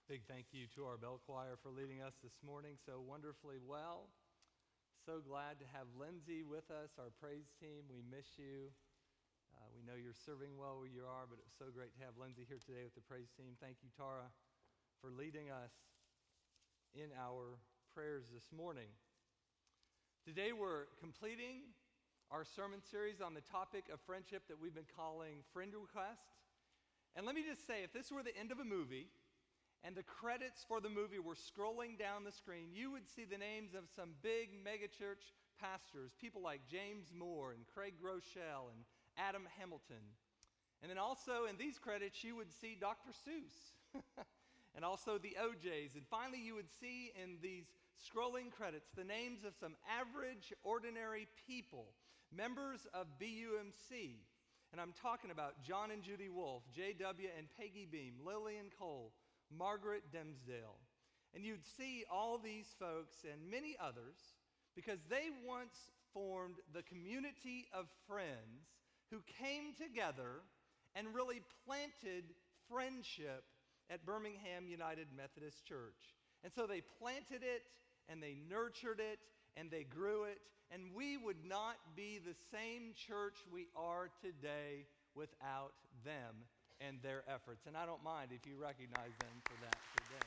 Big thank you to our bell choir for leading us this morning so wonderfully well. So glad to have Lindsay with us, our praise team. We miss you. We know you're serving well where you are, but it's so great to have Lindsay here today with the praise team. Thank you, Tara, for leading us in our prayers this morning. Today we're completing our sermon series on the topic of friendship that we've been calling Friend Request. And let me just say, if this were the end of a movie, and the credits for the movie were scrolling down the screen, you would see the names of some big megachurch pastors, people like James Moore and Craig Groeschel and Adam Hamilton. And then also in these credits, you would see Dr. Seuss and also the OJs. And finally, you would see in these scrolling credits the names of some average, ordinary people, members of BUMC. And I'm talking about John and Judy Wolfe, J.W. and Peggy Beam, Lillian Cole, Margaret Dimsdale. And you'd see all these folks and many others because they once formed the community of friends who came together and really planted friendship at Birmingham United Methodist Church. And so they planted it and they nurtured it and they grew it, and we would not be the same church we are today without them and their efforts. And I don't mind if you recognize them for that today.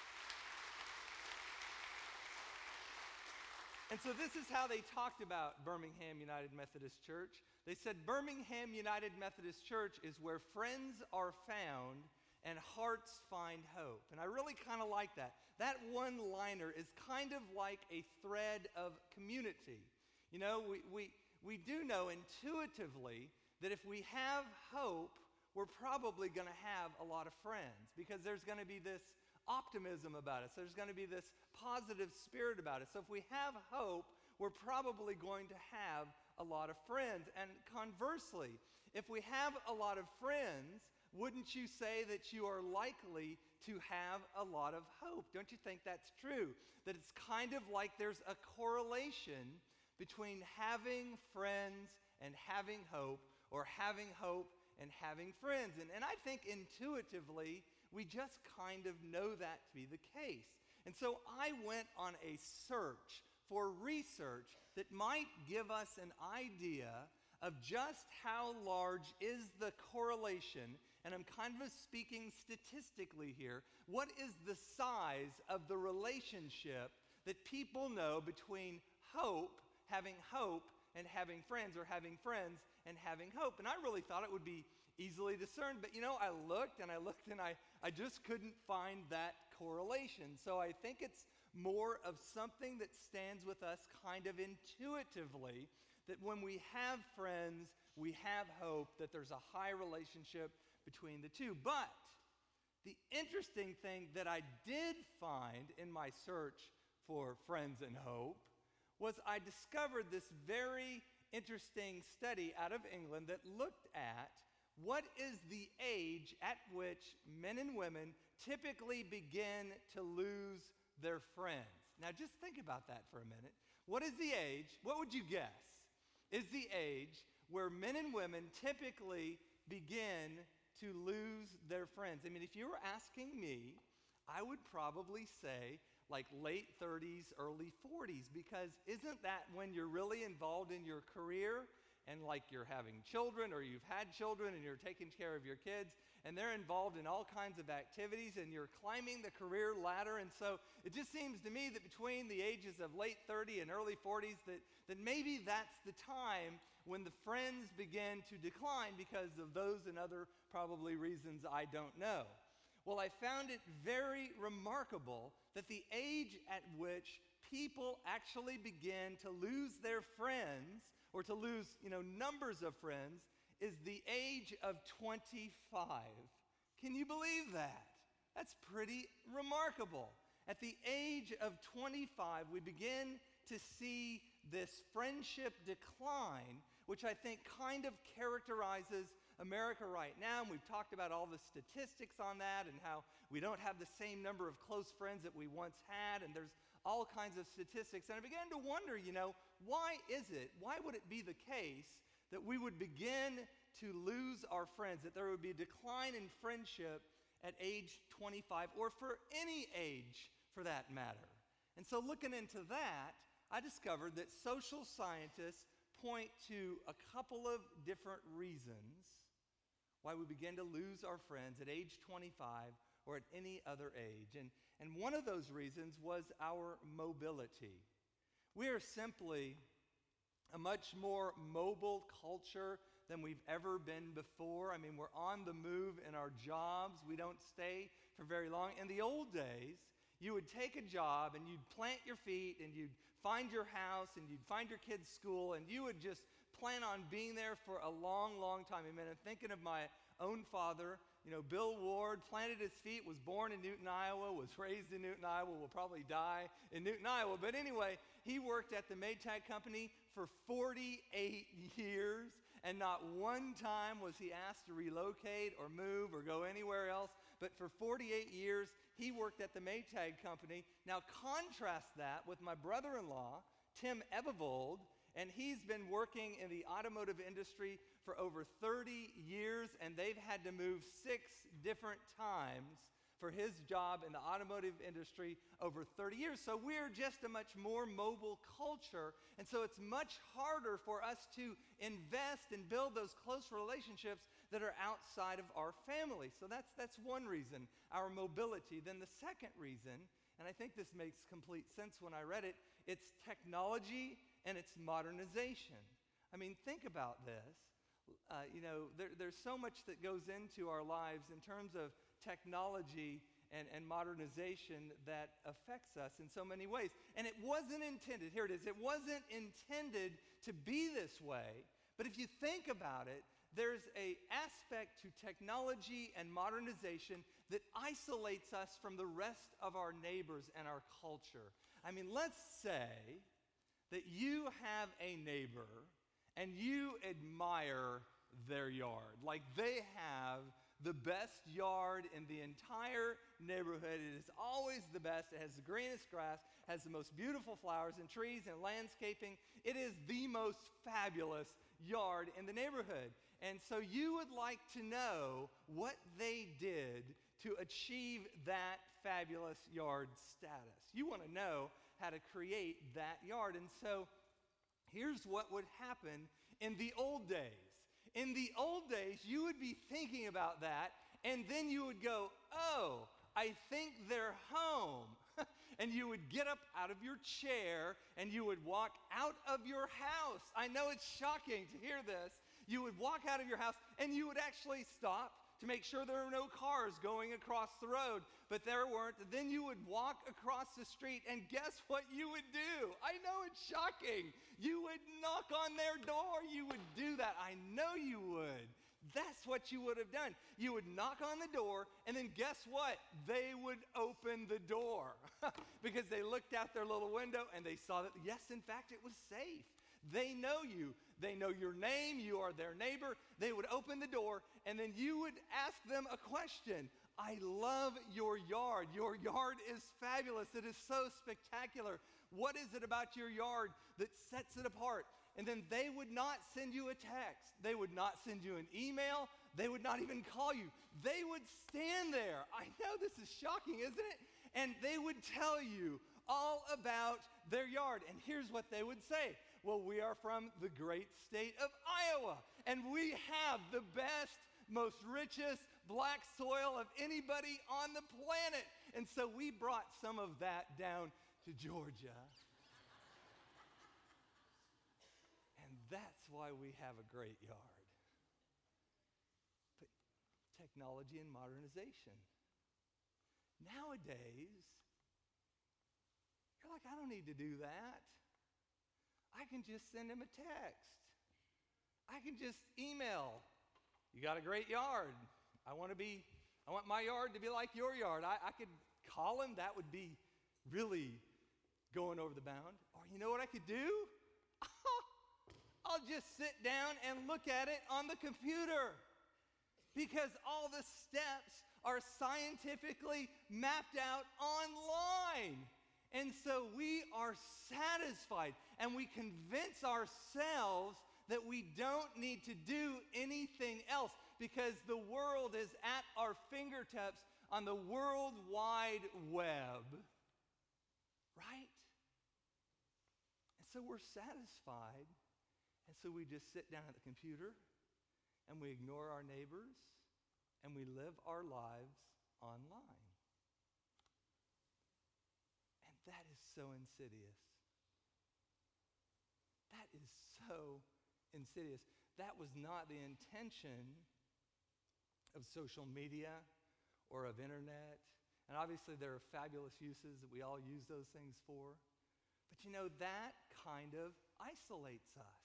And so this is how they talked about Birmingham United Methodist Church. They said, Birmingham United Methodist Church is where friends are found and hearts find hope. And I really kind of like that. That one-liner is kind of like a thread of community. You know, we do know intuitively that if we have hope, we're probably going to have a lot of friends because there's going to be this optimism about us. There's going to be this positive spirit about us. So if we have hope, we're probably going to have a lot of friends. And conversely, if we have a lot of friends, wouldn't you say that you are likely to have a lot of hope? Don't you think that's true? That it's kind of like there's a correlation between having friends and having hope, or having hope and having friends. And I think intuitively, we just kind of know that to be the case. And so I went on a search for research that might give us an idea of just how large is the correlation, and I'm kind of speaking statistically here, what is the size of the relationship that people know between having hope, and having friends, or having friends and having hope. And I really thought it would be easily discerned, but I looked and I just couldn't find that correlation. So I think it's more of something that stands with us kind of intuitively, that when we have friends, we have hope, that there's a high relationship between the two. But the interesting thing that I did find in my search for friends and hope was I discovered this very interesting study out of England that looked at what is the age at which men and women typically begin to lose their friends. Now just think about that for a minute. What is the age, what would you guess, is the age where men and women typically begin to lose their friends? I mean, if you were asking me, I would probably say like late 30s, early 40s, because isn't that when you're really involved in your career and like you're having children or you've had children and you're taking care of your kids and they're involved in all kinds of activities and you're climbing the career ladder? And so it just seems to me that between the ages of late 30 and early 40s that maybe that's the time when the friends begin to decline because of those and other probably reasons I don't know. Well, I found it very remarkable that the age at which people actually begin to lose their friends, or to lose, numbers of friends, is the age of 25. Can you believe that? That's pretty remarkable. At the age of 25, we begin to see this friendship decline, which I think kind of characterizes America right now. And we've talked about all the statistics on that and how we don't have the same number of close friends that we once had, and there's all kinds of statistics. And I began to wonder, why would it be the case that we would begin to lose our friends, that there would be a decline in friendship at age 25, or for any age for that matter. And so looking into that, I discovered that social scientists point to a couple of different reasons why we begin to lose our friends at age 25 or at any other age. And one of those reasons was our mobility. We are simply a much more mobile culture than we've ever been before. I mean, we're on the move in our jobs. We don't stay for very long. In the old days, you would take a job and you'd plant your feet and you'd find your house and you'd find your kids' school and you would just plan on being there for a long, long time. I mean, I'm thinking of my own father, Bill Ward, planted his feet, was born in Newton, Iowa, was raised in Newton, Iowa, will probably die in Newton, Iowa. But anyway, he worked at the Maytag Company for 48 years, and not one time was he asked to relocate or move or go anywhere else. But for 48 years, he worked at the Maytag Company. Now contrast that with my brother-in-law, Tim Ebevold, and he's been working in the automotive industry for over 30 years, and they've had to move 6 different times for his job in the automotive industry over 30 years. So we're just a much more mobile culture, and so it's much harder for us to invest and build those close relationships that are outside of our family. So that's one reason, our mobility. Then the second reason, and I think this makes complete sense when I read it, it's technology and it's modernization. I mean, think about this. There's so much that goes into our lives in terms of technology and modernization that affects us in so many ways. And it wasn't intended, here it is, it wasn't intended to be this way. But if you think about it, there's an aspect to technology and modernization that isolates us from the rest of our neighbors and our culture. I mean, let's say that you have a neighbor and you admire their yard. Like they have the best yard in the entire neighborhood. It is always the best. It has the greenest grass, has the most beautiful flowers and trees and landscaping. It is the most fabulous yard in the neighborhood. And so you would like to know what they did to achieve that fabulous yard status. You want to know how to create that yard. And so here's what would happen in the old days. In the old days, you would be thinking about that, and then you would go, oh, I think they're home. And you would get up out of your chair, and you would walk out of your house. I know it's shocking to hear this. You would walk out of your house, and you would actually stop to make sure there were no cars going across the road, but there weren't. Then you would walk across the street, and guess what you would do? I know it's shocking. You would knock on their door. You would do that. I know you would. That's what you would have done. You would knock on the door, and then guess what? They would open the door because they looked out their little window, and they saw that, yes, in fact, it was safe. They know you. They know your name. You are their neighbor. They would open the door, and then you would ask them a question. I love your yard. Your yard is fabulous. It is so spectacular. What is it about your yard that sets it apart? And then they would not send you a text. They would not send you an email. They would not even call you. They would stand there. I know this is shocking, isn't it? And they would tell you all about their yard. And here's what they would say. Well, we are from the great state of Iowa, and we have the best, most richest black soil of anybody on the planet. And so we brought some of that down to Georgia. And that's why we have a great yard. But technology and modernization. Nowadays, you're like, I don't need to do that. I can just send him a text. I can just email. You got a great yard. I want my yard to be like your yard. I could call him. That would be really going over the bound. Or you know what I could do? I'll just sit down and look at it on the computer. Because all the steps are scientifically mapped out online. And so we are satisfied, and we convince ourselves that we don't need to do anything else because the world is at our fingertips on the World Wide Web, right? And so we're satisfied, and so we just sit down at the computer, and we ignore our neighbors, and we live our lives online. And that is so insidious. That is so insidious. That was not the intention of social media or of internet. And obviously there are fabulous uses that we all use those things for. But that kind of isolates us.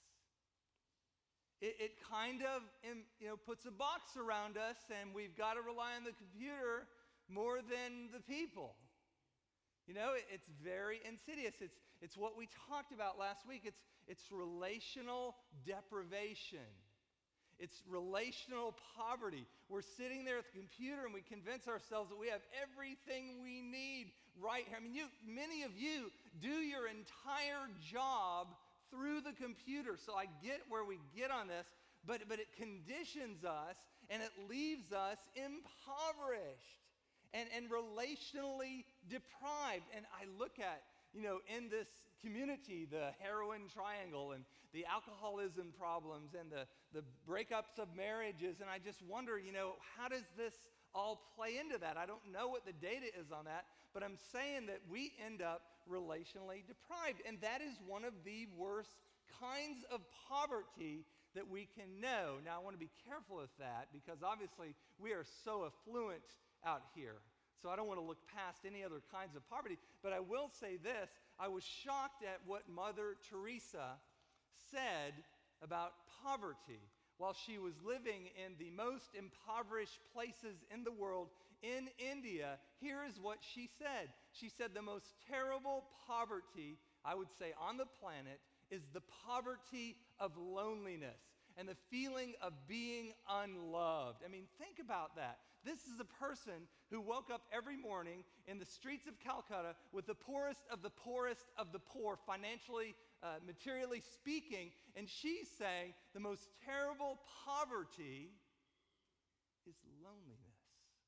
It kind of puts a box around us, and we've got to rely on the computer more than the people. It's very insidious. It's what we talked about last week. It's relational deprivation. It's relational poverty. We're sitting there at the computer and we convince ourselves that we have everything we need right here. I mean, many of you do your entire job through the computer. So I get where we get on this, but it conditions us and it leaves us impoverished and relationally deprived. And I look at, in this community, the heroin triangle and the alcoholism problems and the breakups of marriages, and I just wonder, how does this all play into that? I don't know what the data is on that, but I'm saying that we end up relationally deprived, and that is one of the worst kinds of poverty that we can know. Now, I want to be careful with that because obviously we are so affluent out here. So I don't want to look past any other kinds of poverty, but I will say this. I was shocked at what Mother Teresa said about poverty. While she was living in the most impoverished places in the world, in India, here is what she said. She said the most terrible poverty, I would say, on the planet is the poverty of loneliness and the feeling of being unloved. I mean, think about that. This is a person who woke up every morning in the streets of Calcutta with the poorest of the poorest of the poor, financially, materially speaking, and she's saying the most terrible poverty is loneliness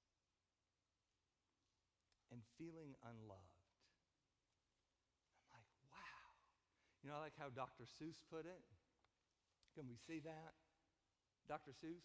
and feeling unloved. I'm like, wow. I like how Dr. Seuss put it. Can we see that? Dr. Seuss?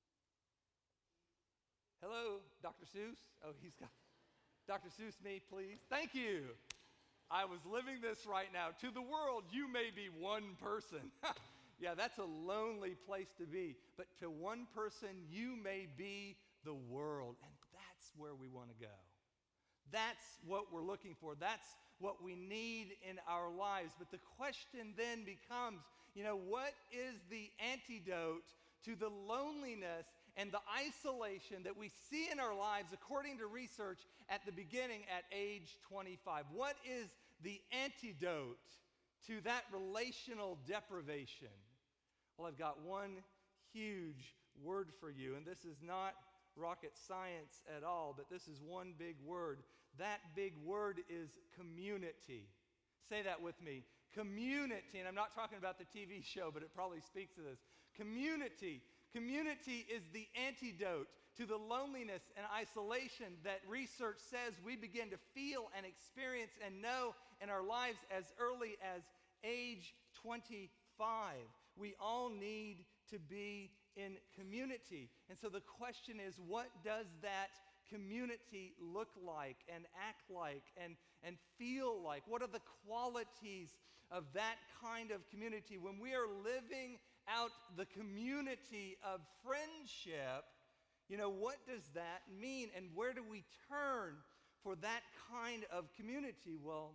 Hello, Dr. Seuss? Oh, he's got Dr. Seuss, me, please. Thank you. I was living this right now. To the world, you may be one person. Yeah, that's a lonely place to be. But to one person, you may be the world. And that's where we want to go. That's what we're looking for. That's what we need in our lives. But the question then becomes, what is the antidote to the loneliness and the isolation that we see in our lives according to research at the beginning at age 25? What is the antidote to that relational deprivation? Well, I've got one huge word for you, and this is not rocket science at all, but this is one big word. That big word is community. Say that with me. Community, and I'm not talking about the TV show, but it probably speaks to this. Community. Community is the antidote to the loneliness and isolation that research says we begin to feel and experience and know in our lives as early as age 25. We all need to be in community. And so the question is, what does that community look like and act like and feel like? What are the qualities of that kind of community? When we are living out the community of friendship, what does that mean? And where do we turn for that kind of community? Well,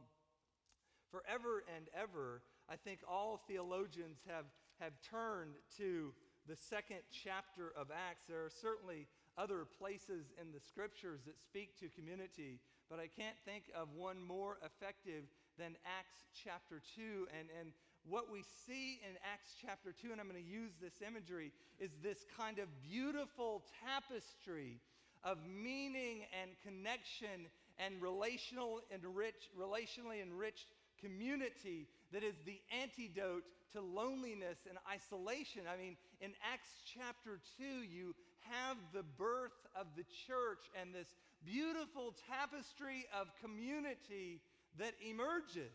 forever and ever, I think all theologians have turned to the second chapter of Acts. There are certainly other places in the scriptures that speak to community, but I can't think of one more effective than Acts chapter 2. And what we see in Acts chapter 2, and I'm going to use this imagery, is this kind of beautiful tapestry of meaning and connection and relationally enriched community that is the antidote to loneliness and isolation. I mean, in Acts chapter 2, you have the birth of the church and this beautiful tapestry of community that emerges.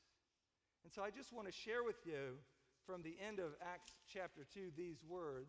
And so I just want to share with you from the end of Acts chapter 2 these words.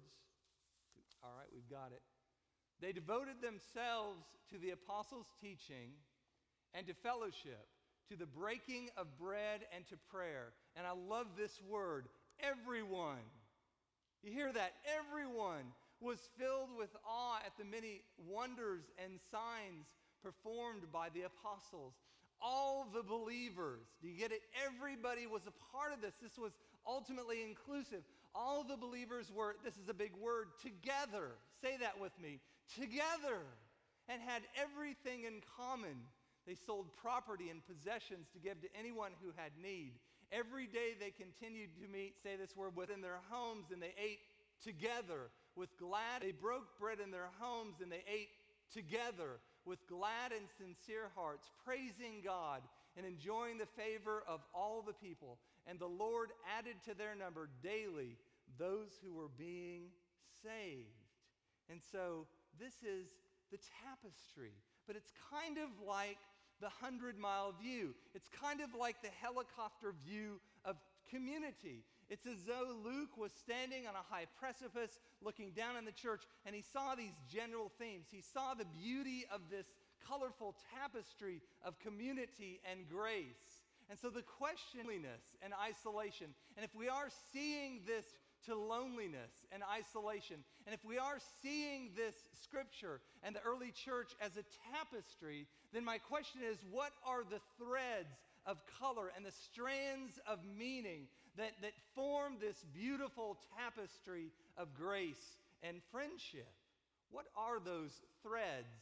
All right, we've got it. They devoted themselves to the apostles' teaching and to fellowship, to the breaking of bread and to prayer. And I love this word, everyone. You hear that? Everyone was filled with awe at the many wonders and signs performed by the apostles. All the believers, do you get it? Everybody was a part of this. This was ultimately inclusive. All the believers were, this is a big word, together. Say that with me. Together. And had everything in common. They sold property and possessions to give to anyone who had need. Every day they continued to meet, say this word, within their homes, and they ate together with glad. They broke bread in their homes and they ate together with glad and sincere hearts, praising God and enjoying the favor of all the people. And the Lord added to their number daily those who were being saved. And so this is the tapestry, but it's kind of like the 100-mile view. It's kind of like the helicopter view of community. It's as though Luke was standing on a high precipice looking down on the church, and he saw these general themes. He saw the beauty of this colorful tapestry of community and grace. And so the question, loneliness and isolation, and if we are seeing this to loneliness and isolation, and if we are seeing this scripture and the early church as a tapestry, then my question is, what are the threads of color and the strands of meaning that form this beautiful tapestry of grace and friendship? What are those threads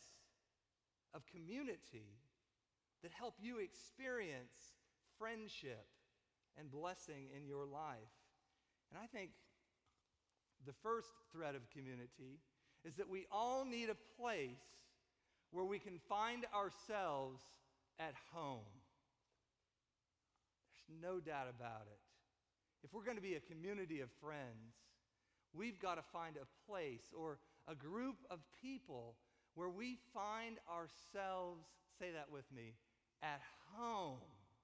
of community that help you experience friendship and blessing in your life? And I think the first thread of community is that we all need a place where we can find ourselves at home. There's no doubt about it. If we're going to be a community of friends, we've got to find a place or a group of people where we find ourselves, say that with me, at home.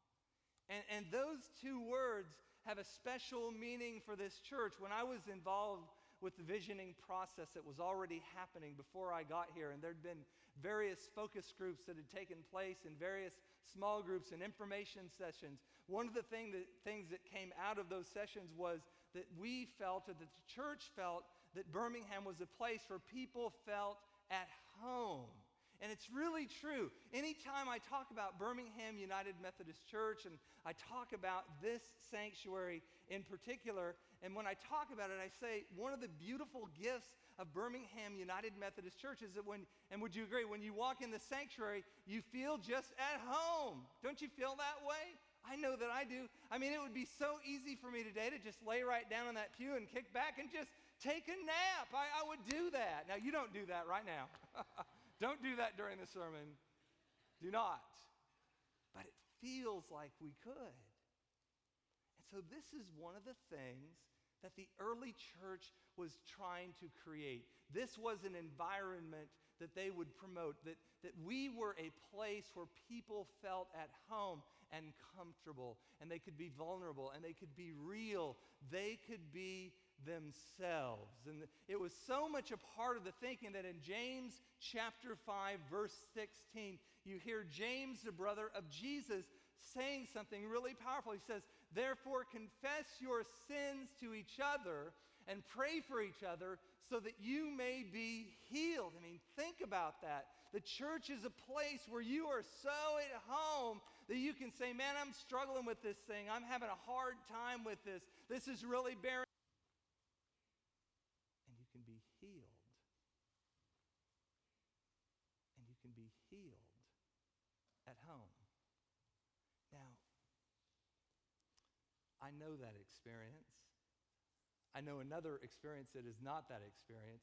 And those two words have a special meaning for this church. When I was involved with the visioning process that was already happening before I got here, and there'd been various focus groups that had taken place and various small groups and information sessions, one of the things that came out of those sessions was that we felt, or that the church felt, that Birmingham was a place where people felt at home. And it's really true. Anytime I talk about Birmingham United Methodist Church, and I talk about this sanctuary in particular, and when I talk about it, I say one of the beautiful gifts of Birmingham United Methodist Church is that and would you agree, when you walk in the sanctuary, you feel just at home. Don't you feel that way? I know that I do. I mean, it would be so easy for me today to just lay right down on that pew and kick back and just take a nap. I would do that. Now, you don't do that right now. Don't do that during the sermon. Do not. But it feels like we could. And so this is one of the things that the early church was trying to create. This was an environment that they would promote, that we were a place where people felt at home and comfortable, and they could be vulnerable, and they could be real. They could be themselves. And it was so much a part of the thinking that in James chapter 5, verse 16, you hear James, the brother of Jesus, saying something really powerful. He says, "Therefore confess your sins to each other and pray for each other so that you may be healed." I mean, think about that. The church is a place where you are so at home that you can say, "Man, I'm struggling with this thing. I'm having a hard time with this. This is really bearing." And you can be healed. And you can be healed at home. Now, I know that experience. I know another experience that is not that experience.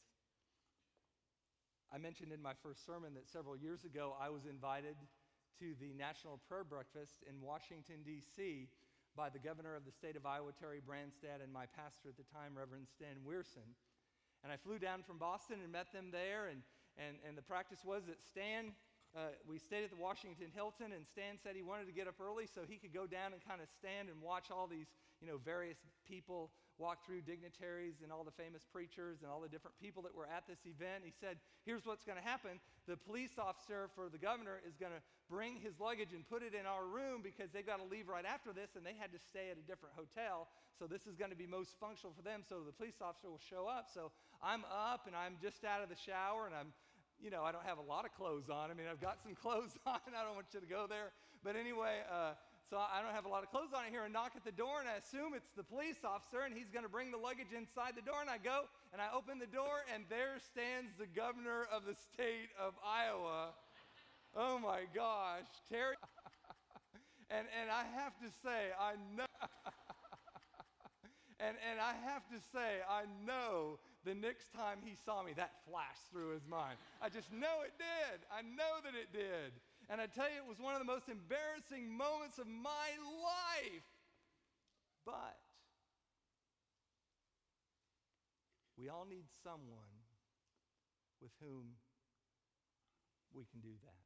I mentioned in my first sermon that several years ago I was invited to the National Prayer Breakfast in Washington, D.C. by the governor of the state of Iowa, Terry Branstad, and my pastor at the time, Reverend Stan Weirson. And I flew down from Boston and met them there, and the practice was that Stan, we stayed at the Washington Hilton, and Stan said he wanted to get up early so he could go down and kind of stand and watch all these, various people walk through, dignitaries and all the famous preachers and all the different people that were at this event. He said, here's what's going to happen. The police officer for the governor is going to bring his luggage and put it in our room because they've got to leave right after this, and they had to stay at a different hotel. So this is going to be most functional for them. So the police officer will show up. So I'm up, and I'm just out of the shower, and I don't have a lot of clothes on. I mean, I've got some clothes on. I don't want you to go there. But anyway, so I don't have a lot of clothes on. I hear a knock at the door, and I assume it's the police officer, and he's going to bring the luggage inside the door. And I go, and I open the door, and there stands the governor of the state of Iowa. Oh, my gosh. Terry. and I have to say, I know. And I have to say, I know the next time he saw me, that flashed through his mind. I just know it did. I know that it did. And I tell you, it was one of the most embarrassing moments of my life. But we all need someone with whom we can do that.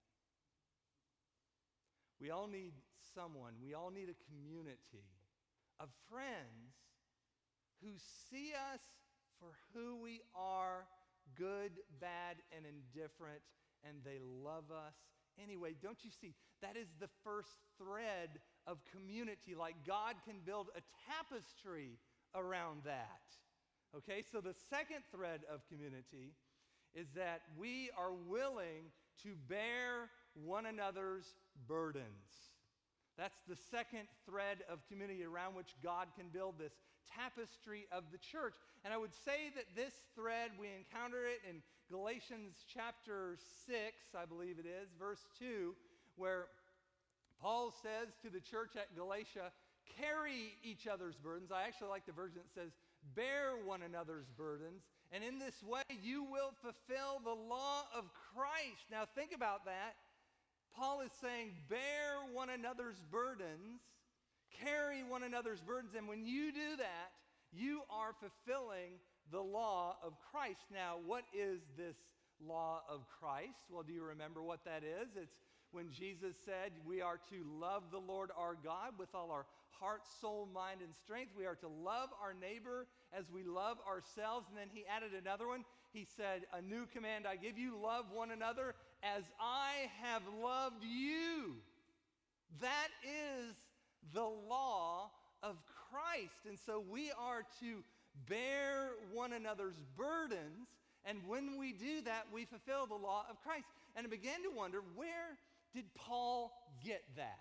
We all need someone. We all need a community of friends who see us for who we are, good, bad, and indifferent, and they love us anyway. Don't you see? That is the first thread of community. Like God can build a tapestry around that. Okay, so the second thread of community is that we are willing to bear one another's burdens. That's the second thread of community around which God can build this tapestry of the church. And I would say that this thread, we encounter it in Galatians chapter 6, I believe it is, verse 2, where Paul says to the church at Galatia, carry each other's burdens. I actually like the version that says, bear one another's burdens, and in this way you will fulfill the law of Christ. Now think about that. Paul is saying, bear one another's burdens, carry one another's burdens, and when you do that, you are fulfilling the law of Christ. Now, what is this law of Christ? Well, do you remember what that is? It's when Jesus said we are to love the Lord our God with all our heart, soul, mind, and strength. We are to love our neighbor as we love ourselves. And then he added another one. He said, a new command I give you, love one another as I have loved you. That is the law of Christ. And so we are to bear one another's burdens, and when we do that, we fulfill the law of Christ. And I began to wonder, where did Paul get that?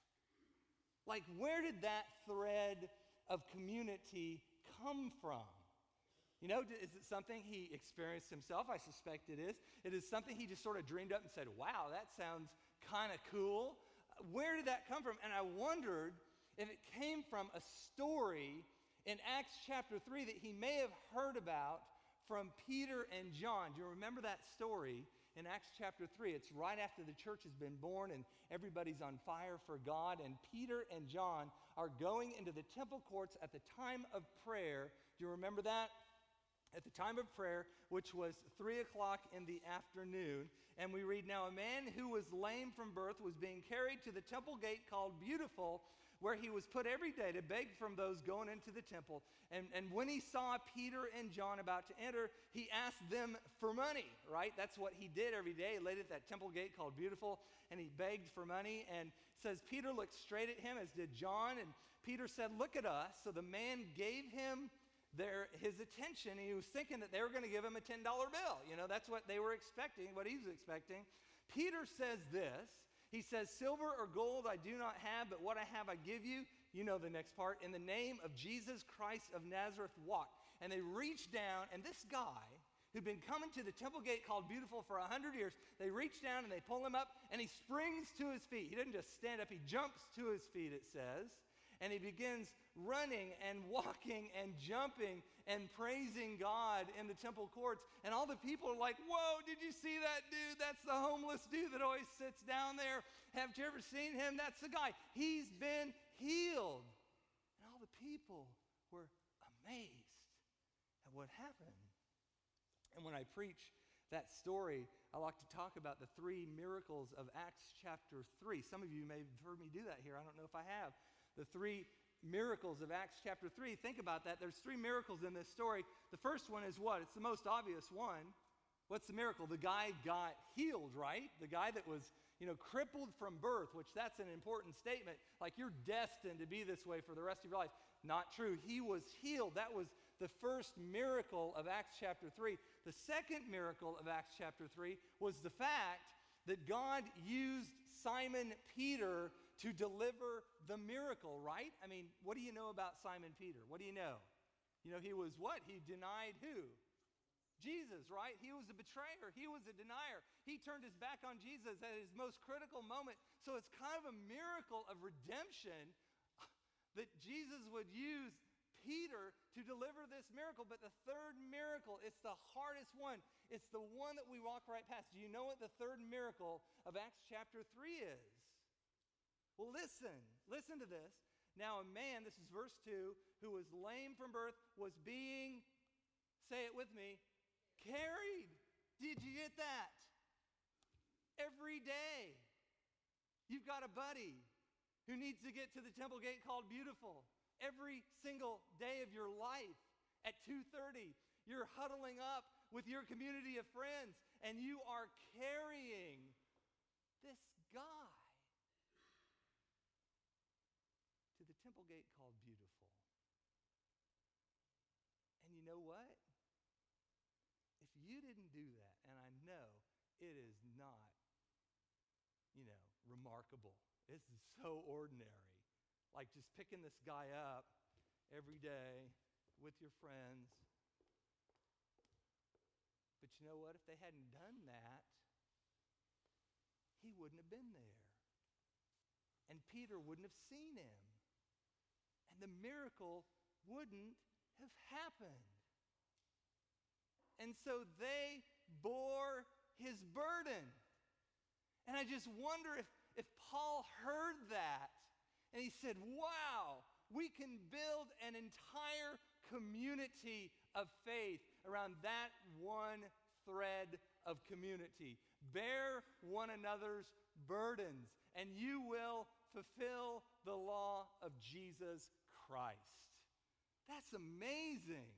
Like, where did that thread of community come from? Is it something he experienced himself? I suspect it is. It is something he just sort of dreamed up and said, wow, that sounds kind of cool. Where did that come from? And I wondered if it came from a story in Acts chapter 3 that he may have heard about from Peter and John. Do you remember that story in Acts chapter 3? It's right after the church has been born and everybody's on fire for God. And Peter and John are going into the temple courts at the time of prayer. Do you remember that? At the time of prayer, which was 3 o'clock in the afternoon. And we read, now a man who was lame from birth was being carried to the temple gate called Beautiful, where he was put every day to beg from those going into the temple. And when he saw Peter and John about to enter, he asked them for money, right? That's what he did every day. He laid at that temple gate called Beautiful, and he begged for money. And it says Peter looked straight at him, as did John. And Peter said, look at us. So the man gave him his attention. He was thinking that they were going to give him a $10 bill. That's what they were expecting, what he was expecting. Peter says this. He says, silver or gold I do not have, but what I have I give you. You know the next part. In the name of Jesus Christ of Nazareth, walk. And they reached down, and this guy who'd been coming to the temple gate called Beautiful for 100 years, they reach down and they pull him up, and he springs to his feet. He doesn't just stand up, he jumps to his feet, it says. And he begins running and walking and jumping and praising God in the temple courts. And all the people are like, whoa, did you see that dude? That's the homeless dude that always sits down there. Have you ever seen him? That's the guy. He's been healed. And all the people were amazed at what happened. And when I preach that story, I like to talk about the three miracles of Acts chapter 3. Some of you may have heard me do that here. I don't know if I have. The three miracles of Acts chapter 3. Think about that. There's three miracles in this story. The first one is what? It's the most obvious one. What's the miracle? The guy got healed, right? The guy that was, crippled from birth, which that's an important statement. Like you're destined to be this way for the rest of your life. Not true. He was healed. That was the first miracle of Acts chapter 3. The second miracle of Acts chapter 3 was the fact that God used Simon Peter to deliver the miracle, right? I mean, what do you know about Simon Peter? What do you know? He was what? He denied who? Jesus, right? He was a betrayer. He was a denier. He turned his back on Jesus at his most critical moment. So it's kind of a miracle of redemption that Jesus would use Peter to deliver this miracle. But the third miracle, it's the hardest one. It's the one that we walk right past. Do you know what the third miracle of Acts chapter 3 is? Well, listen to this. Now a man, this is verse 2, who was lame from birth, was being, say it with me, carried. Did you get that? Every day. You've got a buddy who needs to get to the temple gate called Beautiful. Every single day of your life at 2:30, you're huddling up with your community of friends and you are carrying this guy to the temple gate called Beautiful. And you know what? If you didn't do that, and I know it is not, remarkable. This is so ordinary. Like just picking this guy up every day with your friends. But you know what? If they hadn't done that, he wouldn't have been there. And Peter wouldn't have seen him. And the miracle wouldn't have happened. And so they bore his burden. And I just wonder if Paul heard that and he said, wow, we can build an entire community of faith around that one thread of community. Bear one another's burdens, and you will fulfill the law of Jesus Christ. That's amazing.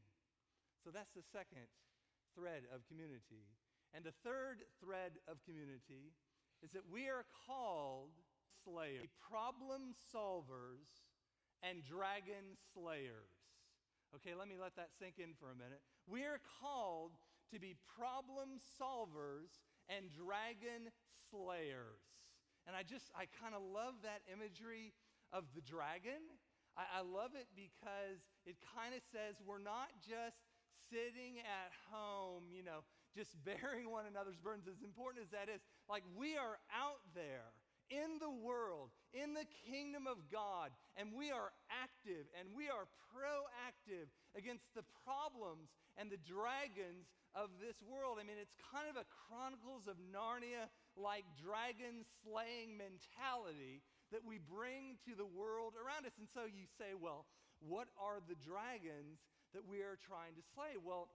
So that's the second thread of community. And the third thread of community is that we are called slayers, problem solvers, and dragon slayers. Okay, let me let that sink in for a minute. We are called to be problem solvers and dragon slayers. And I kind of love that imagery of the dragon. I love it because it kind of says we're not just sitting at home, just bearing one another's burdens, as important as that is. Like we are out there in the world, in the kingdom of God, and we are active and we are proactive against the problems and the dragons of this world. I mean, it's kind of a Chronicles of Narnia-like dragon slaying mentality that we bring to the world around us. And so you say, well, what are the dragons that we are trying to slay? Well,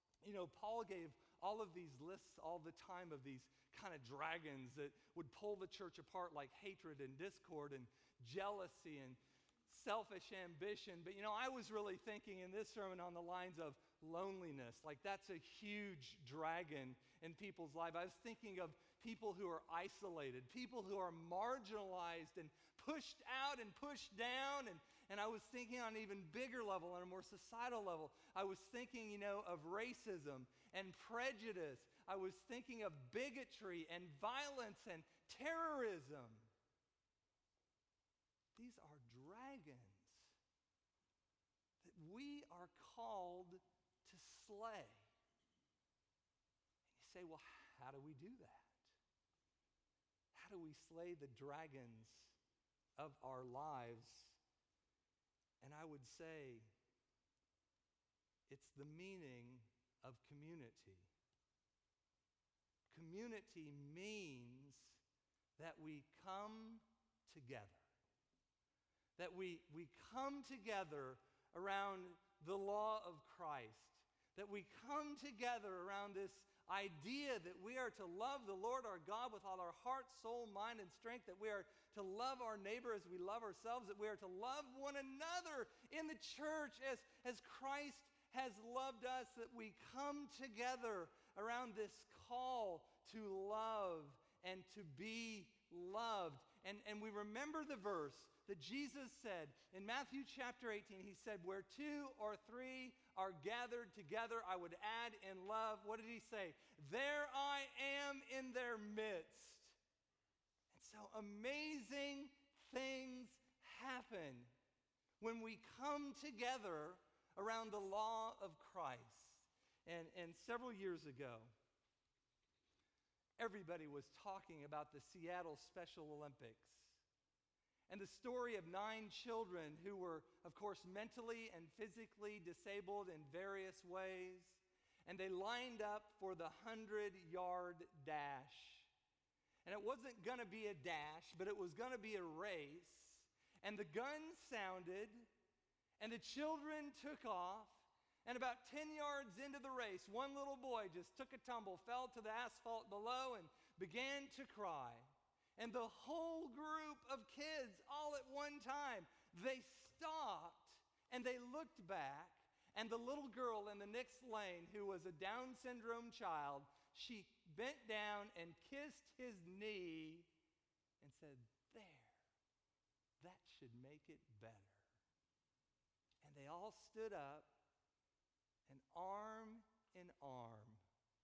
Paul gave all of these lists all the time of these kind of dragons that would pull the church apart, like hatred and discord and jealousy and selfish ambition. But I was really thinking in this sermon on the lines of loneliness. Like that's a huge dragon in people's life. I was thinking of people who are isolated, people who are marginalized and pushed out and pushed down. And I was thinking on an even bigger level, on a more societal level. I was thinking, of racism and prejudice. I was thinking of bigotry and violence and terrorism. These are dragons that we are called to slay. And you say, well, how do we do that? How do we slay the dragons of our lives? And I would say it's the meaning of community. Community means that we come together. That we come together around the law of Christ. that we come together around this idea that we are to love the Lord our God with all our heart, soul, mind, and strength, that we are to love our neighbor as we love ourselves, that we are to love one another in the church as Christ has loved us, that we come together around this call to love and to be loved. And we remember the verse that Jesus said in Matthew chapter 18. He said, where 2 or 3 are gathered together, I would add in love. What did he say? There I am in their midst. And so amazing things happen when we come together around the law of Christ. And several years ago, everybody was talking about the Seattle Special Olympics and the story of 9 children who were, of course, mentally and physically disabled in various ways. And they lined up for the 100-yard dash. And it wasn't going to be a dash, but it was going to be a race. And the gun sounded, and the children took off. And about 10 yards into the race, one little boy just took a tumble, fell to the asphalt below, and began to cry. And the whole group of kids, all at one time, they stopped and they looked back. And the little girl in the next lane, who was a Down syndrome child, she bent down and kissed his knee and said, there, that should make it better. And they all stood up, and arm in arm,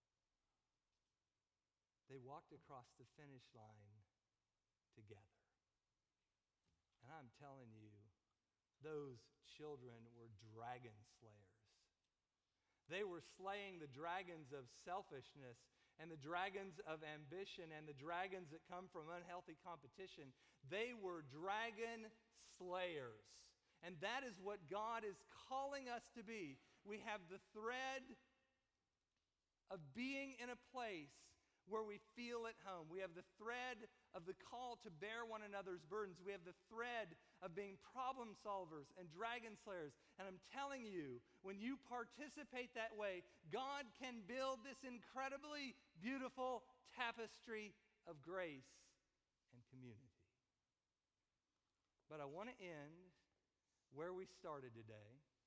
they walked across the finish line together. And I'm telling you, those children were dragon slayers. They were slaying the dragons of selfishness and the dragons of ambition and the dragons that come from unhealthy competition. They were dragon slayers. And that is what God is calling us to be. We have the thread of being in a place where we feel at home. We have the thread of the call to bear one another's burdens. We have the thread of being problem solvers and dragon slayers. And I'm telling you, when you participate that way, God can build this incredibly beautiful tapestry of grace and community. But I want to end where we started today.